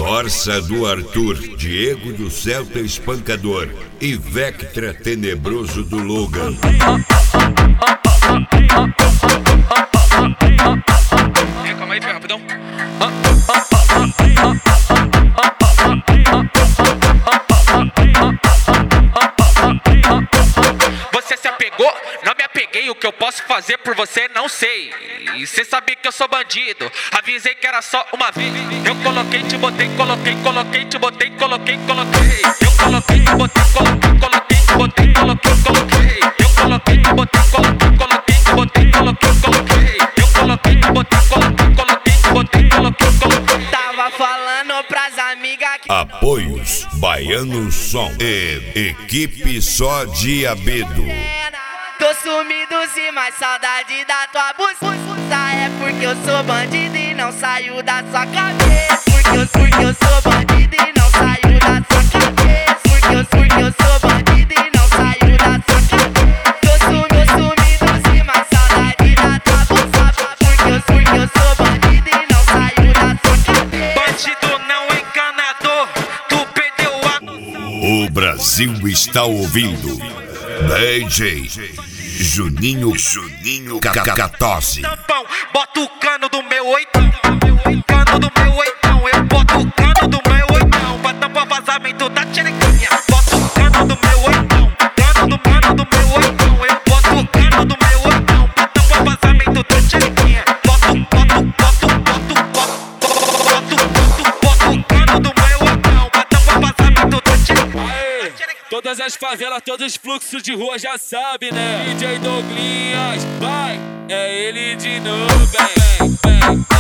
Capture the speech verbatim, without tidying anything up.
Corsa do Arthur, Diego do Celta Espancador e Vectra Tenebroso do Logan. Calma aí, rapidão. Você se apegou? Não me apeguei. O que eu posso fazer por você não sei. E cê sabe que eu sou bandido. Avisei que era só uma vez. Eu coloquei, te botei, coloquei, coloquei, te botei, coloquei, coloquei. Eu coloquei, te botei, coloquei, coloquei, te botei, coloquei, coloquei. Eu coloquei, te botei, coloquei, coloquei, te botei, coloquei, coloquei. Eu coloquei, te botei, coloquei, coloquei, te botei, coloquei, coloquei. Tava falando pras amigas que... Apoios Baiano Som e equipe Só Diabedo. Tô sumido sim, mas saudade da tua buceta. É porque eu sou bandido e não saio da sua cabeça. Porque eu, porque eu sou bandido e não saio da sua cabeça. Porque eu, porque eu sou bandido e não saio da sua cabeça. Tô sumido, sumido sim, mas saudade da tua buceta. Porque eu, porque eu sou bandido e não saio da sua cabeça. Bandido não enganador, tu perdeu a noção. O Brasil está ouvindo D J Juninho Juninho Cacatosse. Tampão, bota o cano do meu oitão. Cano do meu oitão, eu boto o cano do meu oitão. Pra tampar vazamento da tcherequinha. Bota o cano do meu oitão. Cano do cano do meu oitão. Eu boto o cano do meu oitão. Pra tampar vazamento da tcherequinha. Bota o, bota o, bota o, bota o, bota o, bota o, bota o cano do meu oitão. Pra tampar vazamento da tcherequinha. Todas as favelas, todos os fluxos de rua já sabe, né? D J Douglinhas, vai, é ele de novo, vem, vem, vem.